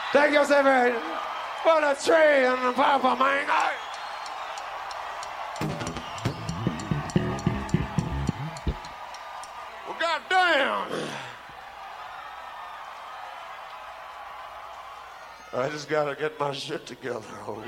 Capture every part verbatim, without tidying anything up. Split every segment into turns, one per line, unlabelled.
Thank you, Seven, for the tree and the papa mango. Well, goddamn. I just gotta get my shit together. Oh.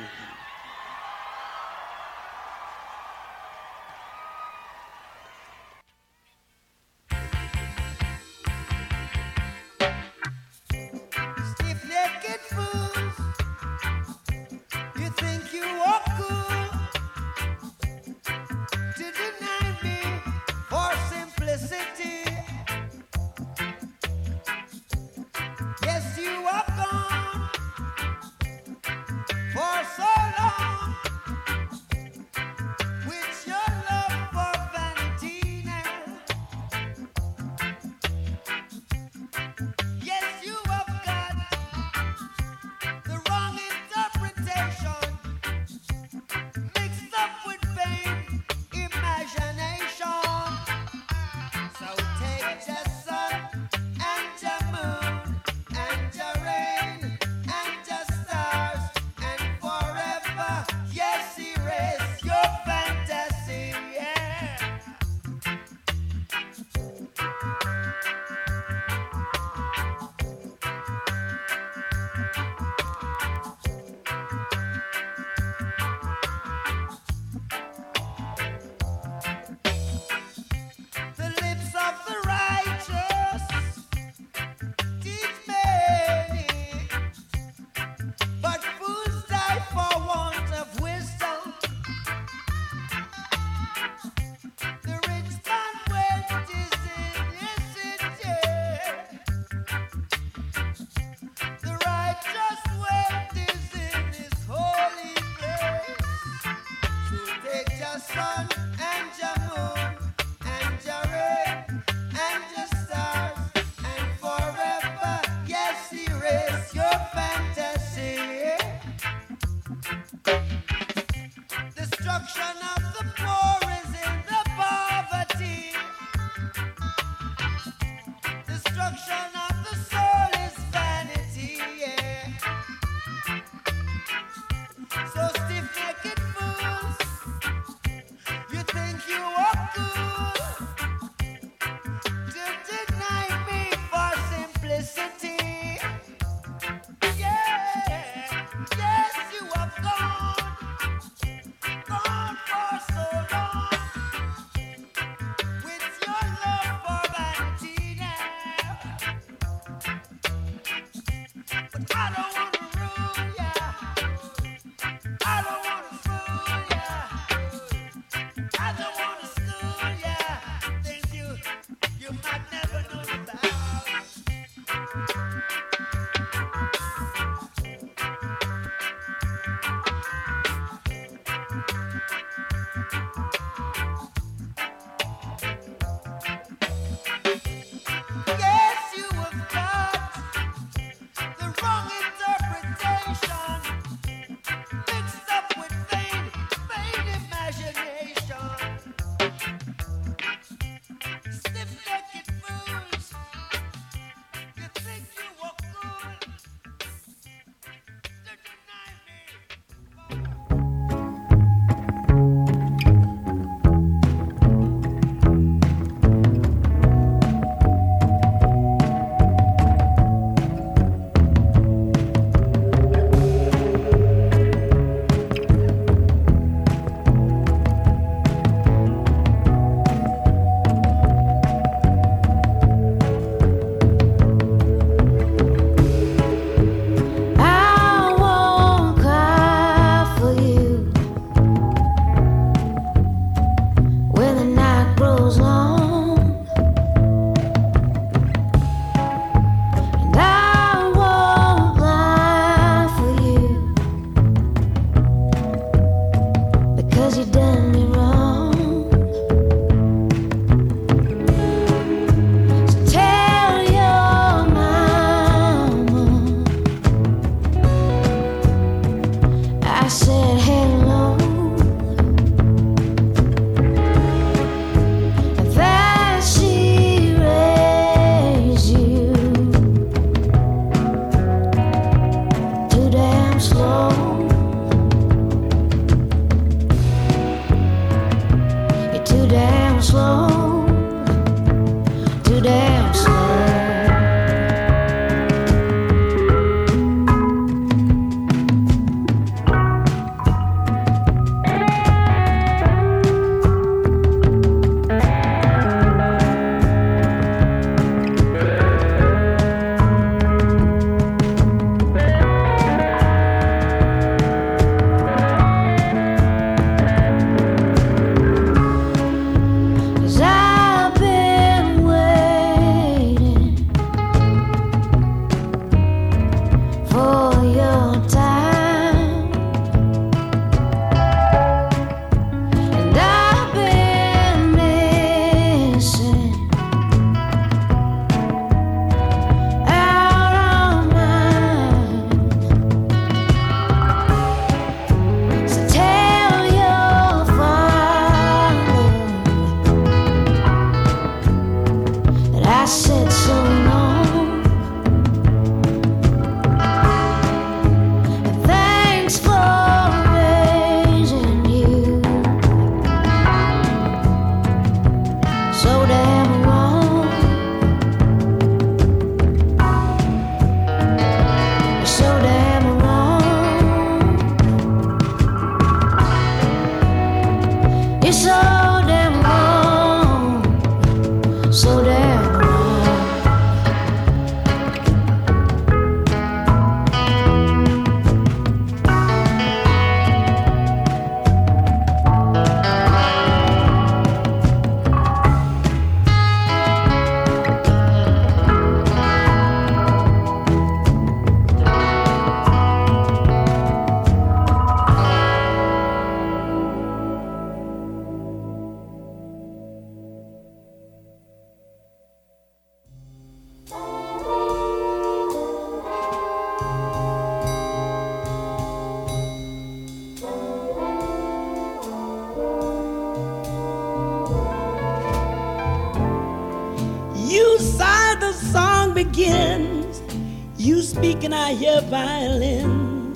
begins, you speak and I hear violins.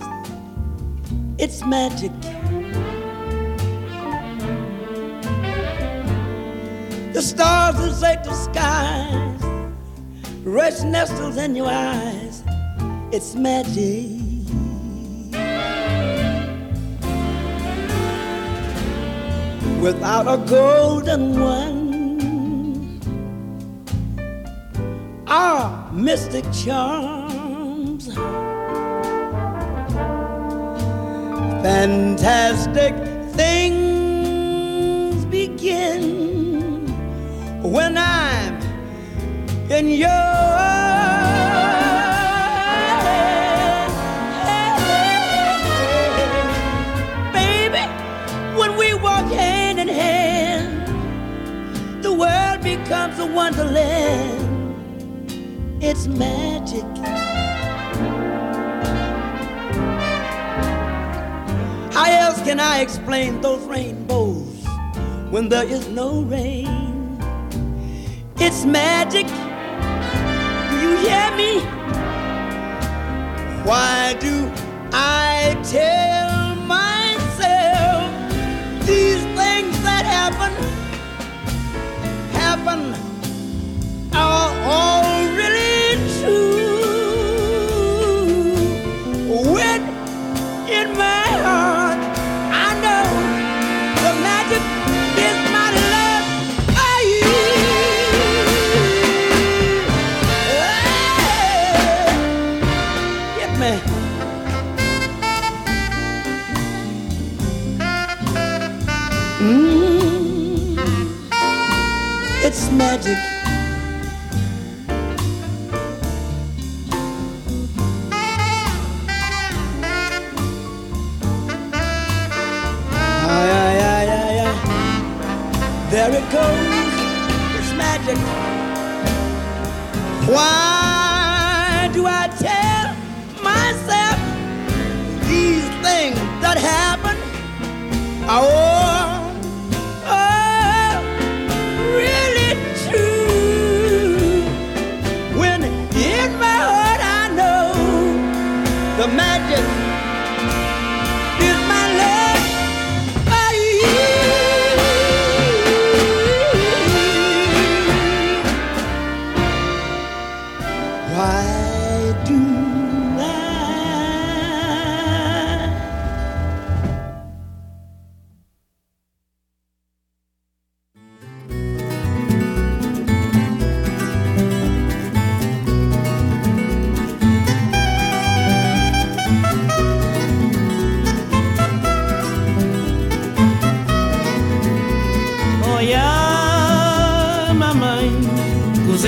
It's magic. The stars that shake the skies, rest nestles in your eyes. It's magic. Without a golden one, our mystic charms, fantastic things begin when I'm in your baby. When we walk hand in hand, the world becomes a wonderland. It's magic. How else can I explain those rainbows when there is no rain? It's magic. Do you hear me? Why do I tell myself these things that happen, happen are all really true? When in my heart I know the magic is my love for you. Hey, get me. Mm, it's magic. There it goes, it's magic. Why do I tell myself these things that happen are all, all really true? When in my heart I know the magic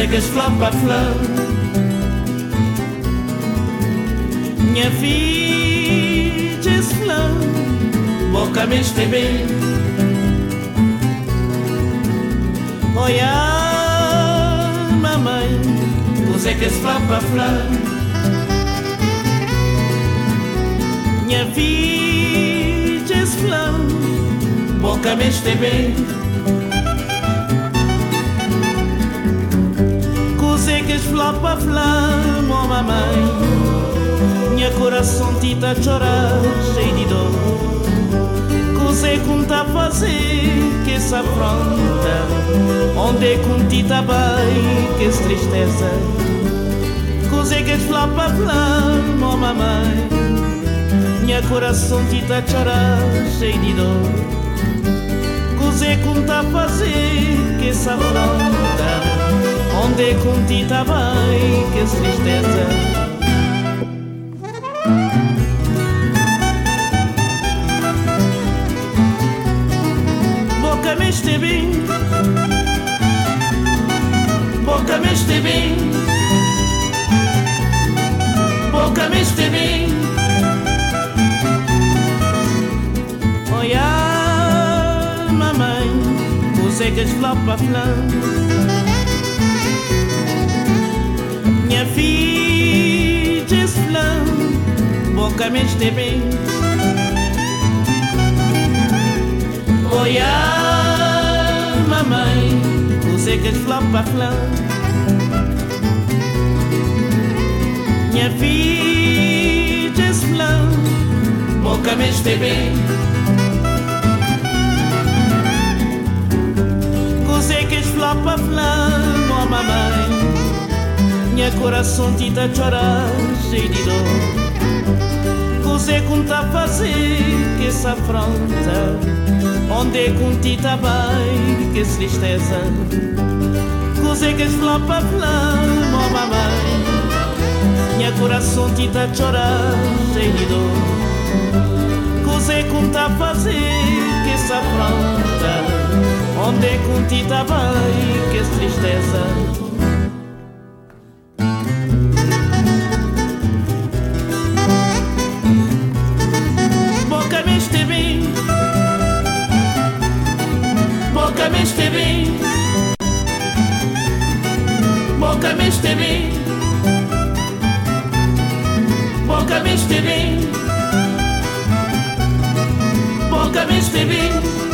Cosegas flor para flor. Minha filha é flor, boca me este bem. Olha, mamãe, cosegas flor para flor. Minha filha é flor, boca me este bem. Cosegas flor para flor, oh mamãe. Minha coração tita a chorar, cheio de dor. Cosé com tá a fazer que essa afronta. Onde é com tita vai que essa tristeza. Cosé que flá para flá, oh mamãe. Minha coração tita a chorar, cheio de dor. Cosé com tá a fazer que essa afronta. Onde é com tita vai que essa tristeza. Boca me este bem, boca me este bem, boca me este bem. Olha, mamãe, cosegas flor para flor. Minha filha é flor, boca me este bem. Olha, mamãe, cosegas flor para flor. Minha filha é flor, boca me este bem. Cosegas flor para flor, oh mamãe. Minha coração tita a chorar, cheio de dor. Cosé com tá a fazer que essa afronta. Onde é com tita vai que essa tristeza. Cosegas flor para flor, oh mamãe. Minha coração tita a chorar, cheio de dor. Cosé com tá a fazer que essa afronta. Onde é com tita vai que essa tristeza. Boca me este bem, boca me este bem, boca me este bem, boca me este bem, boca me este bem,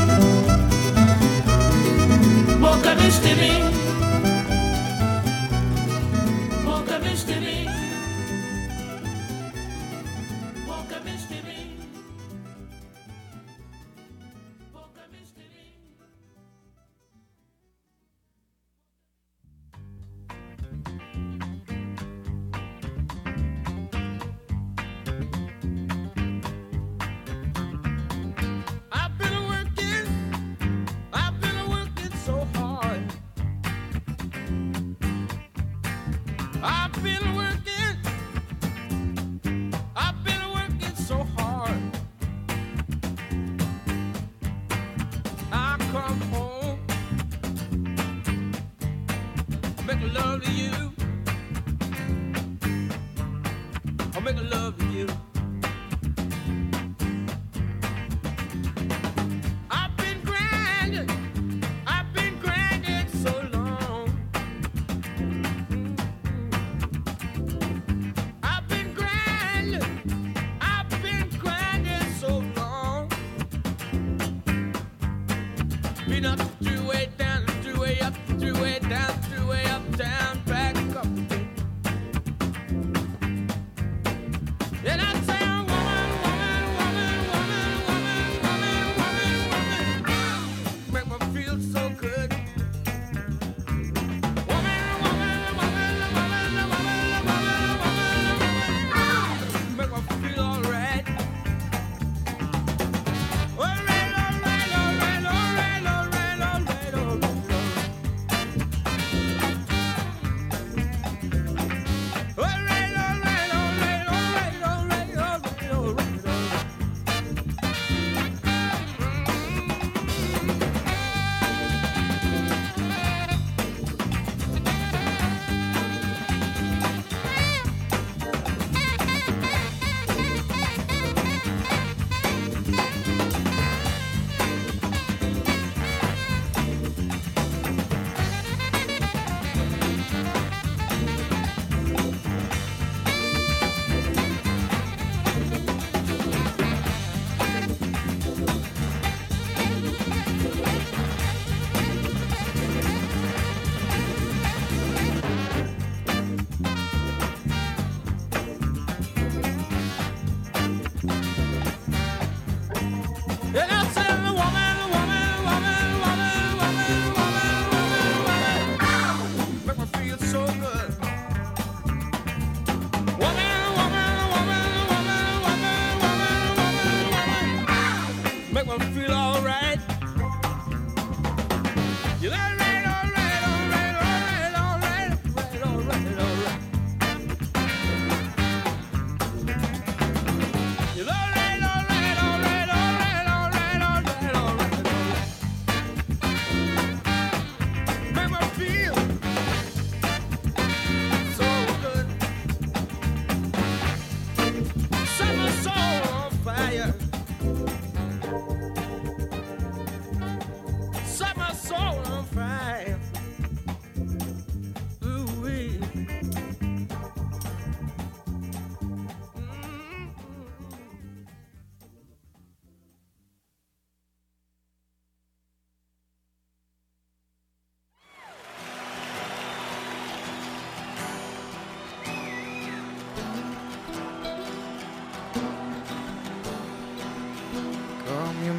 boca me este bem, boca me este bem, boca me este bem.
All right, all right, all right, all right, all right.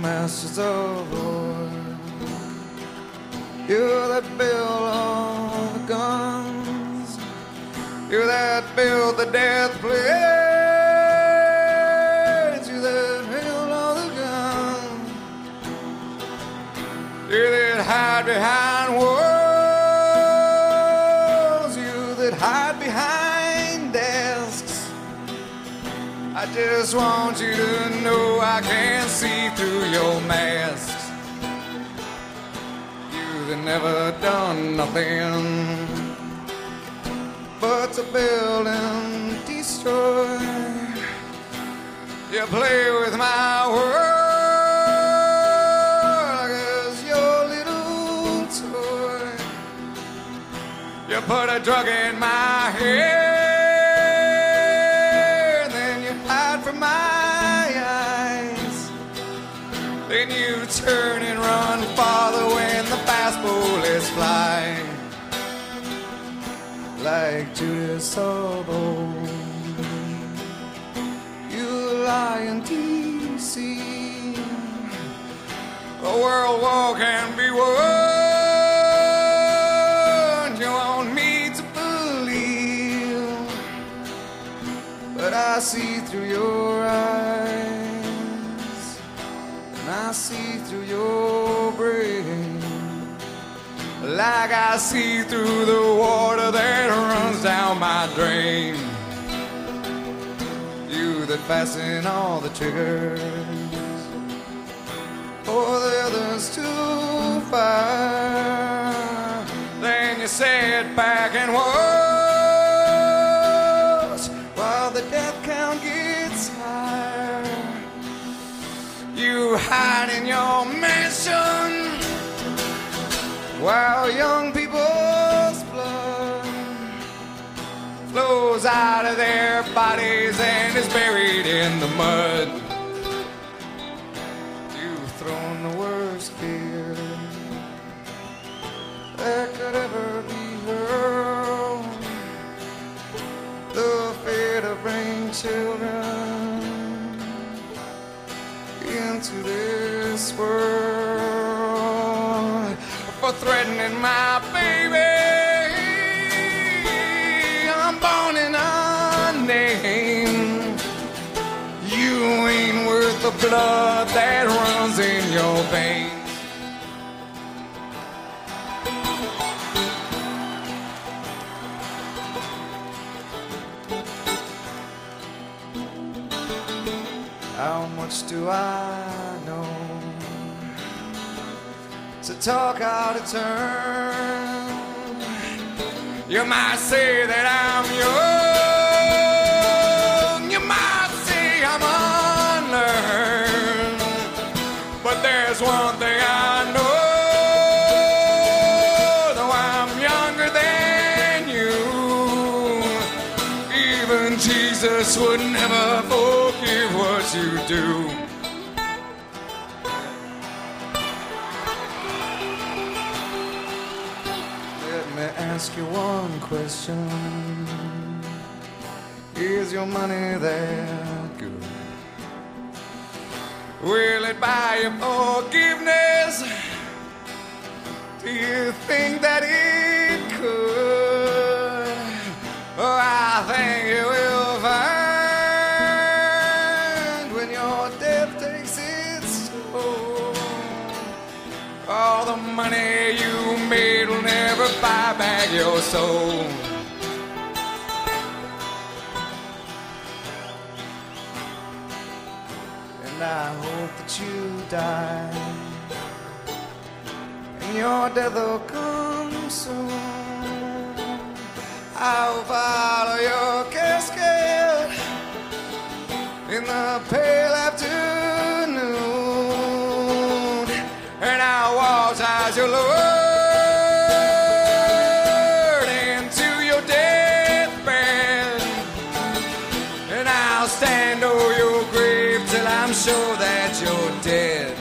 masters of war. You that build all the guns, you that build the death blades, you that build all the guns, you that hide behind walls, you that hide behind desks. I just want you to know I can't see through your masks. You never done nothing but to build and destroy. You play with my world as your little toy. You put a drug in my head, then you hide from my eyes. Then you turn and run farther when the fast bullets fly. Like Judas of old, you lie in D C. A world war can be won. You want me to believe, but I see through your eyes, and I see through your brain, like I see through the water that runs down my drain. You that fasten all the triggers for the others to fire, then you sit back and watch while the death count gets higher. You hide in your mansion while young people's blood flows out of their bodies and is buried in the mud. You've thrown the worst fear that could ever be hurled, the fear to bring children into this world, for threatening my baby. I'm born in a name. You ain't worth the blood that runs in your veins. How much do I know to talk out of turn? You might say that I'm young, you might say I'm unlearned, but there's one thing I know, though I'm younger than you, even Jesus would never forgive what you do. Ask you one question. Is your money that good? Will it buy you forgiveness? Do you think that it could? Oh, I think you will find when your death takes its toll, all the money you made will never buy back your soul. And I hope that you die, and your death will come soon. I'll follow your casket in the pale afternoon, and I'll watch as you lower into your deathbed, and I'll stand over your grave till I'm sure that you're dead.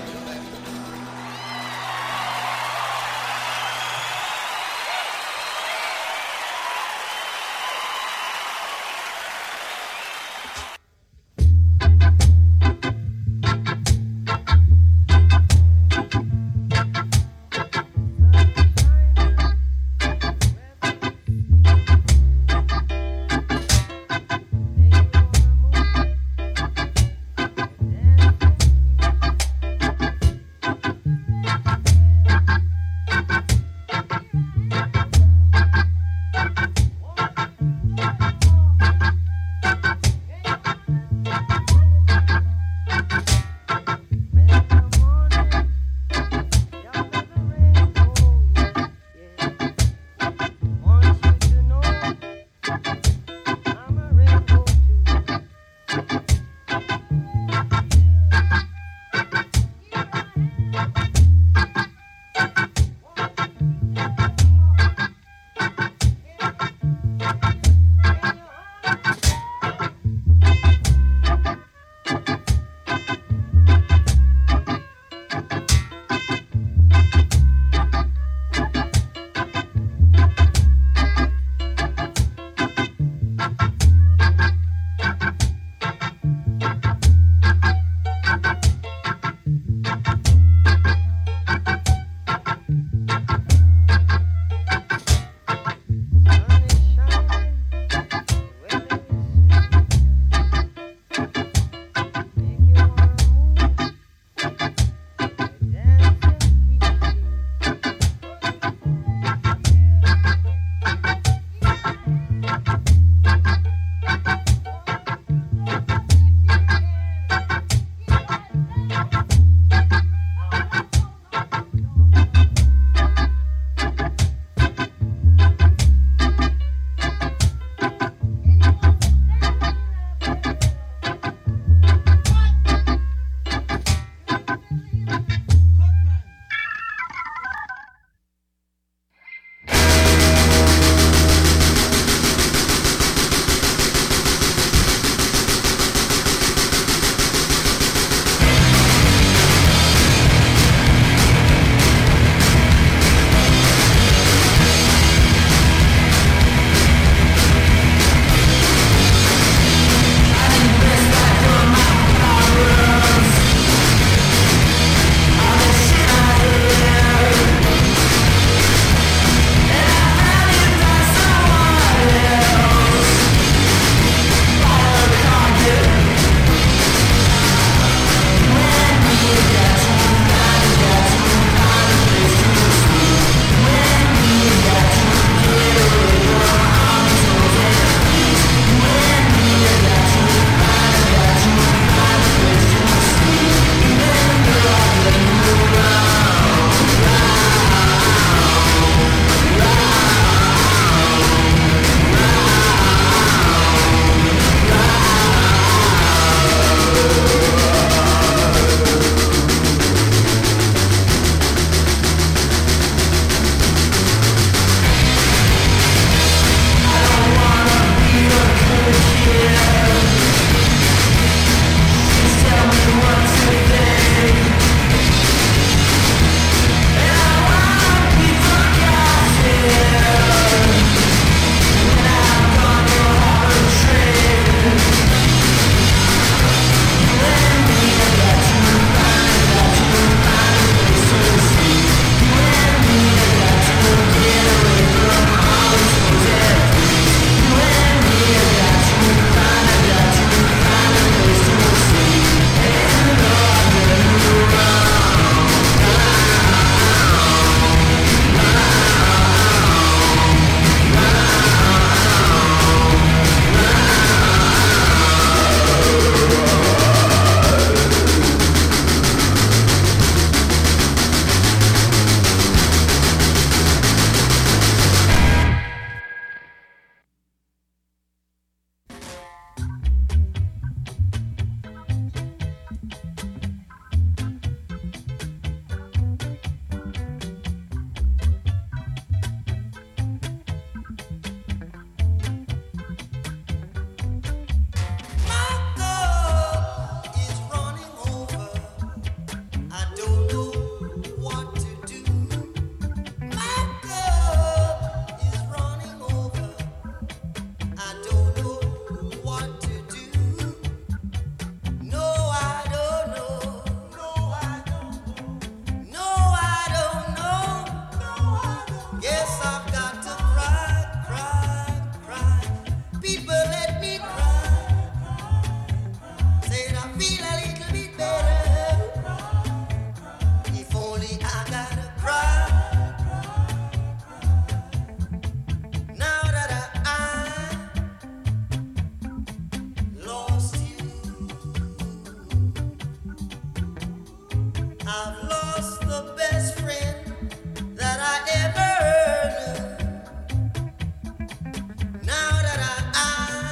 I've lost the best friend that I ever knew. Now that I, I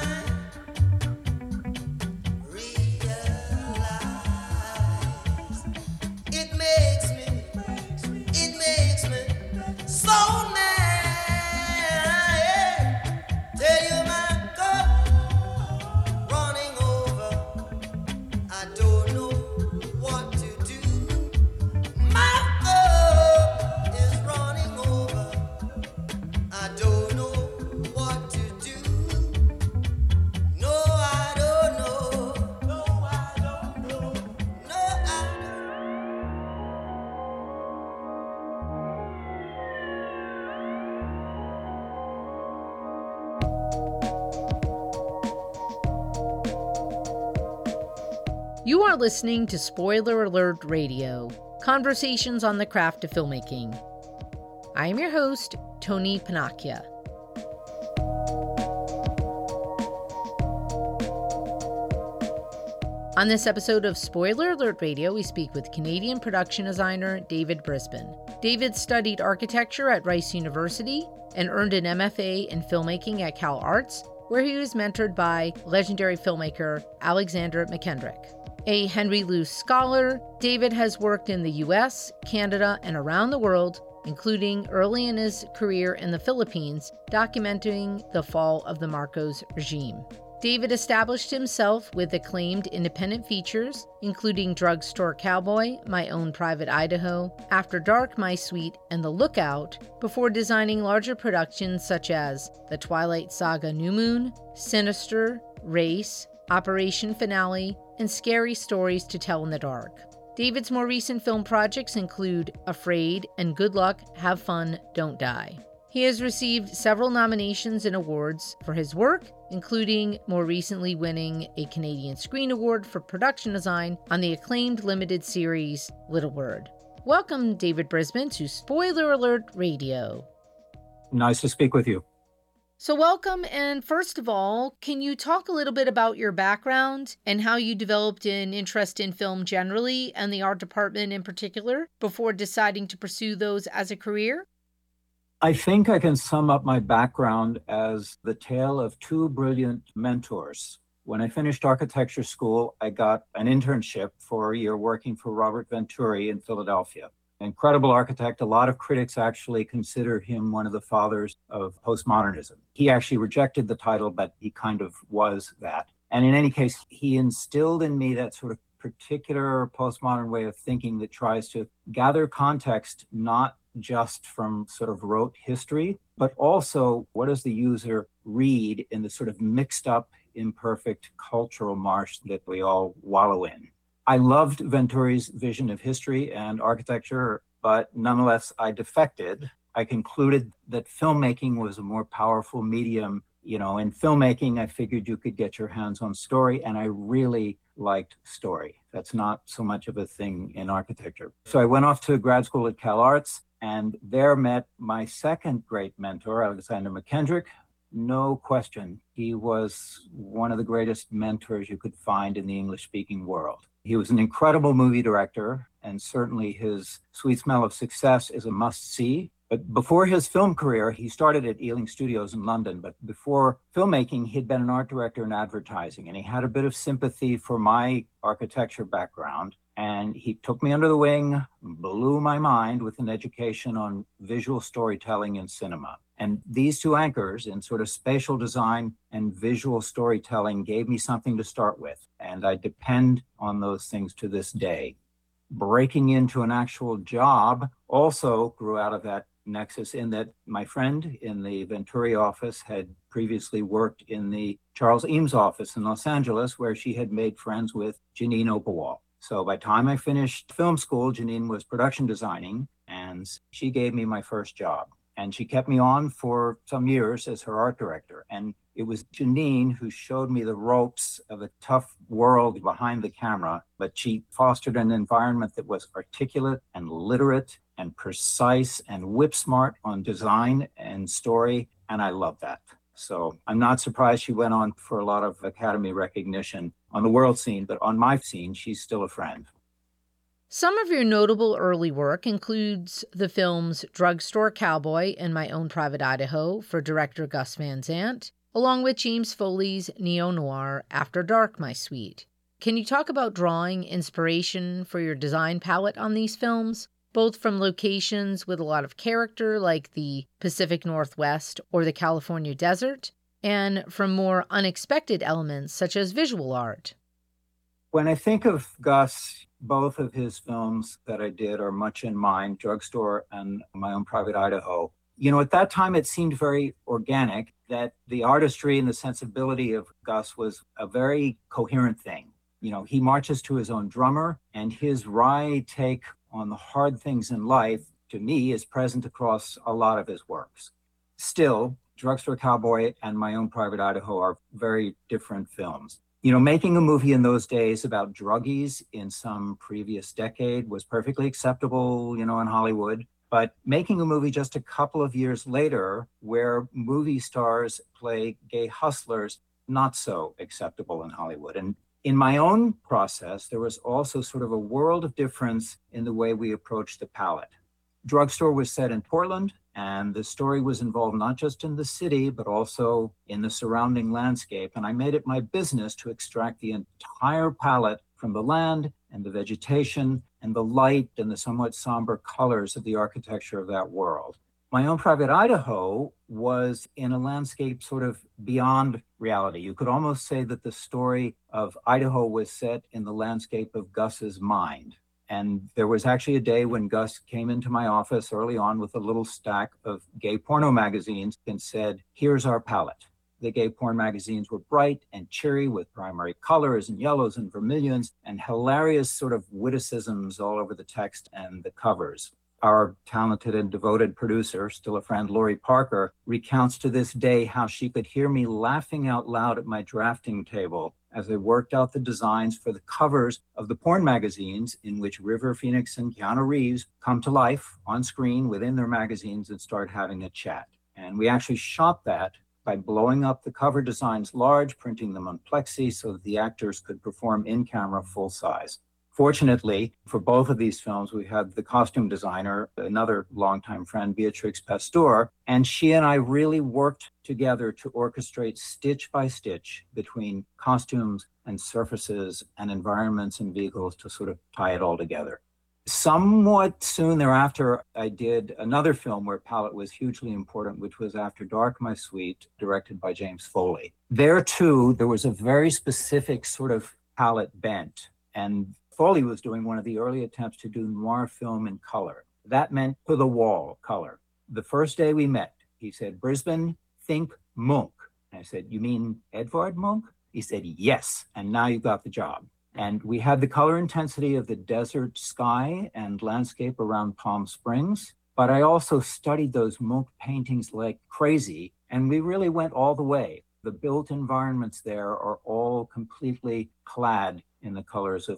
realize, it makes me, it makes me so mad. Tell you my cup running over, I don't know what to do. My cup is running over, I don't know what to do. No, I don't know. No, I don't know. No, I
You are listening to Spoiler Alert Radio, conversations on the craft of filmmaking. I am your host, Tony Panacchia. On this episode of Spoiler Alert Radio, we speak with Canadian production designer David Brisbane. David studied architecture at Rice University and earned an M F A in filmmaking at Cal Arts, where he was mentored by legendary filmmaker Alexander McKendrick. A Henry Luce scholar, David has worked in the U S, Canada, and around the world, including early in his career in the Philippines, documenting the fall of the Marcos regime. David established himself with acclaimed independent features, including Drugstore Cowboy, My Own Private Idaho, After Dark, My Sweet, and The Lookout, before designing larger productions such as The Twilight Saga: New Moon, Sinister, Race, Operation Finale, and Scary Stories to Tell in the Dark. David's more recent film projects include Afraid and Good Luck, Have Fun, Don't Die. He has received several nominations and awards for his work, including more recently winning a Canadian Screen Award for production design on the acclaimed limited series Little Word. Welcome, David Brisbane, to Spoiler Alert Radio.
Nice to speak with you.
So welcome, and first of all, can you talk a little bit about your background and how you developed an interest in film generally and the art department in particular before deciding to pursue those as a career?
I think I can sum up my background as the tale of two brilliant mentors. When I finished architecture school, I got an internship for a year working for Robert Venturi in Philadelphia. Incredible architect. A lot of critics actually consider him one of the fathers of postmodernism. He actually rejected the title, but he kind of was that. And in any case, he instilled in me that sort of particular postmodern way of thinking that tries to gather context, not just from sort of rote history, but also what does the user read in the sort of mixed up, imperfect cultural marsh that we all wallow in. I loved Venturi's vision of history and architecture, but nonetheless, I defected. I concluded that filmmaking was a more powerful medium. You know, in filmmaking, I figured you could get your hands on story, and I really liked story. That's not so much of a thing in architecture. So I went off to grad school at Cal Arts, and there met my second great mentor, Alexander McKendrick. No question, he was one of the greatest mentors you could find in the English-speaking world. He was an incredible movie director, and certainly his Sweet Smell of Success is a must-see. But before his film career, he started at Ealing Studios in London. But before filmmaking, he'd been an art director in advertising, and he had a bit of sympathy for my architecture background. And he took me under the wing, blew my mind with an education on visual storytelling in cinema. And these two anchors in sort of spatial design and visual storytelling gave me something to start with. And I depend on those things to this day. Breaking into an actual job also grew out of that nexus, in that my friend in the Venturi office had previously worked in the Charles Eames office in Los Angeles, where she had made friends with Janine Opalwall. So by the time I finished film school, Janine was production designing, and she gave me my first job. And she kept me on for some years as her art director. And it was Janine who showed me the ropes of a tough world behind the camera, but she fostered an environment that was articulate and literate and precise and whip smart on design and story. And I love that. So I'm not surprised she went on for a lot of Academy recognition on the world scene, but on my scene, she's still a friend.
Some of your notable early work includes the films Drugstore Cowboy and My Own Private Idaho for director Gus Van Sant, along with James Foley's neo-noir After Dark, My Sweet. Can you talk about drawing inspiration for your design palette on these films, both from locations with a lot of character like the Pacific Northwest or the California desert, and from more unexpected elements such as visual art?
When I think of Gus, both of his films that I did are much in mind, Drugstore and My Own Private Idaho. You know, at that time, it seemed very organic that the artistry and the sensibility of Gus was a very coherent thing. You know, he marches to his own drummer, and his wry take on the hard things in life, to me, is present across a lot of his works. Still, Drugstore Cowboy and My Own Private Idaho are very different films. You know, making a movie in those days about druggies in some previous decade was perfectly acceptable, you know, in Hollywood. But making a movie just a couple of years later where movie stars play gay hustlers, not so acceptable in Hollywood. And in my own process, there was also sort of a world of difference in the way we approached the palette. Drugstore was set in Portland, and the story was involved not just in the city, but also in the surrounding landscape. And I made it my business to extract the entire palette from the land and the vegetation and the light and the somewhat somber colors of the architecture of that world. My Own Private Idaho was in a landscape sort of beyond reality. You could almost say that the story of Idaho was set in the landscape of Gus's mind. And there was actually a day when Gus came into my office early on with a little stack of gay porno magazines and said, "Here's our palette." The gay porn magazines were bright and cheery with primary colors and yellows and vermilions and hilarious sort of witticisms all over the text and the covers. Our talented and devoted producer, still a friend, Lori Parker, recounts to this day how she could hear me laughing out loud at my drafting table as I worked out the designs for the covers of the porn magazines in which River Phoenix and Keanu Reeves come to life on screen within their magazines and start having a chat. And we actually shot that by blowing up the cover designs large, printing them on plexi so that the actors could perform in camera full size. Fortunately, for both of these films, we had the costume designer, another longtime friend, Beatrix Pasteur, and she and I really worked together to orchestrate stitch by stitch between costumes and surfaces and environments and vehicles to sort of tie it all together. Somewhat soon thereafter, I did another film where palette was hugely important, which was After Dark, My Sweet, directed by James Foley. There too, there was a very specific sort of palette bent, and Foley was doing one of the early attempts to do noir film in color. That meant to the wall color. The first day we met, he said, "Brisbane, think Munch." And I said, "You mean Edvard Munch?" He said, "Yes, and now you've got the job." And we had the color intensity of the desert sky and landscape around Palm Springs. But I also studied those Munch paintings like crazy, and we really went all the way. The built environments there are all completely clad in the colors of